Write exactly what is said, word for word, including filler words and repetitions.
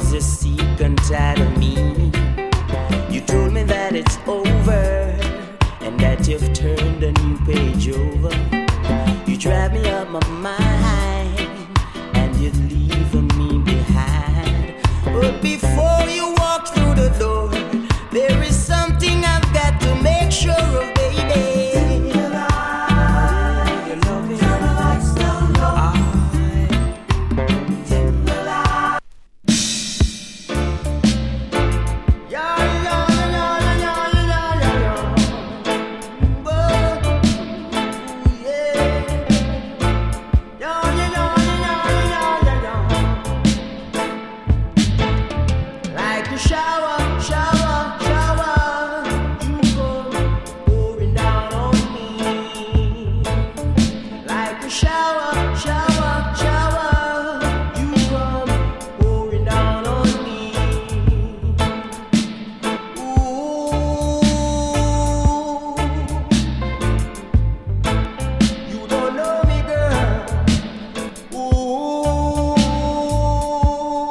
is you're sick and tired of me. You told me that it's over and that you've turned a new page over. You drive me up my mind.